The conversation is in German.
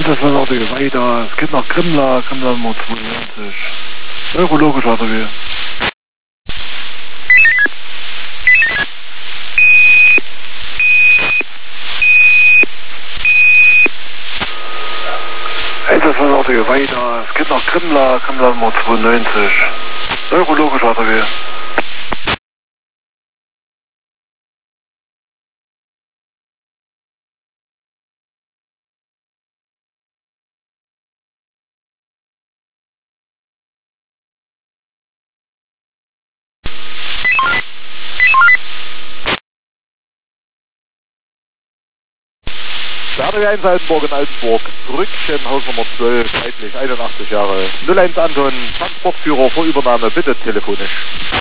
das war auch weiter. Es geht nach Grimla, Grimla Nummer 92. Neurologisch ATW. Das war auch weiter. Es geht nach Grimla, Grimla Nummer 92. Neurologisch ATW. Der ATW 1 Altenburg in Altenburg, Brückchen, Hausnummer 12, zeitlich 81 Jahre. 01 Anton, Transportführer vor Übernahme, bitte telefonisch.